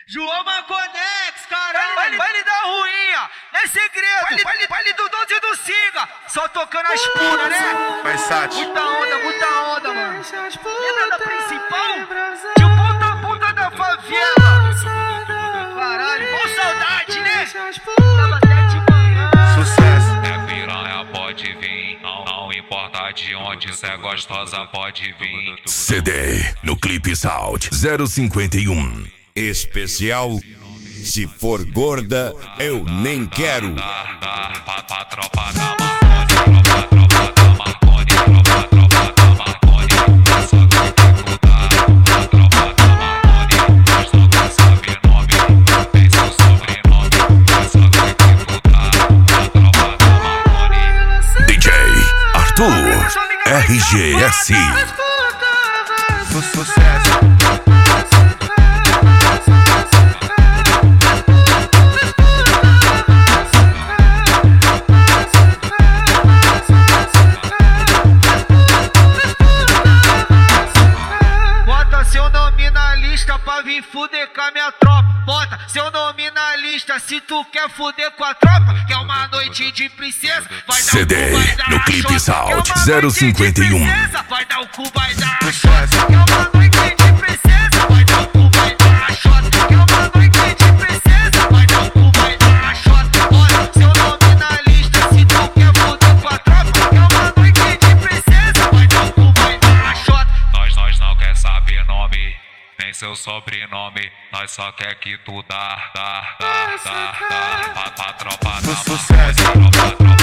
João Maconex, caralho. Baile da ruinha, não é segredo. Baile do 12 e do Singa. Só tocando as puras, né? Versátil. Muita onda, mano. Lembra da principal? De ponta a ponta da favela. Caralho, com saudade, né? Tava até de manhã. Sucesso. É piranha, pode vir. Não importa de onde cê é gostosa, pode vir. CD no Clipe Sound 051. Especial Se For Gorda Eu Nem Quero. Pra tropa da Marconi, tropa da Marconi, tropa da Marconi. É só dificuldade. A tropa da Marconi, mas não quer saber nome, tem seu sobrenome. É só dificuldade. A tropa da Marconi. DJ Arthur RGS. Sucesso. Seu nome na lista pra vir fuder com a minha tropa. Bota seu nome na lista se tu quer fuder com a tropa. Que é uma noite de princesa. Vai dar CD o cu, vai dar no a Clipe xota. Sound Que é uma noite de 051. princesa. Vai dar o cu, vai dar a xota. Que é uma noite de princesa. Vai dar o cu, vai dar a xota. Que é uma noite de princesa. Vai dar o cu, vai dar a xota. Bota seu nome na lista se tu quer fuder com a tropa. Que é uma noite de princesa. Vai dar o cu, vai dar a xota. Nós não quer saber nome, nem seu sobrenome. Nós só quer que tu dá. Pra tropa da Sucesso. Marconi, tropa